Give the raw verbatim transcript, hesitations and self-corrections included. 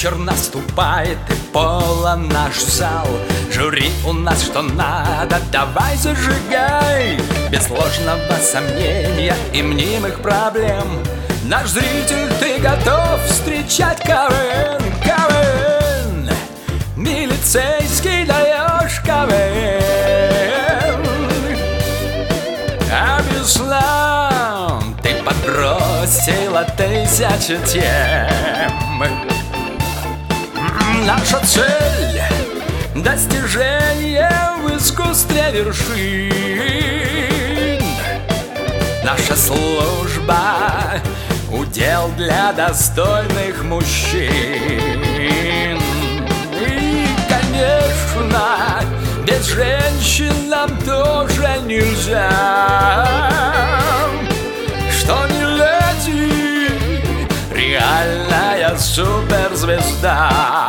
вечер наступает и полон наш зал. Жюри у нас что надо, давай зажигай. Без ложного сомнения и мнимых проблем наш зритель, ты готов встречать КВН, КВН. Милицейский даешь КВН. Объясням, ты подбросила тысячи тем. Наша цель — достижение в искусстве вершин. Наша служба — удел для достойных мужчин. И, конечно, без женщин нам тоже нельзя. Что не леди, реальная суперзвезда.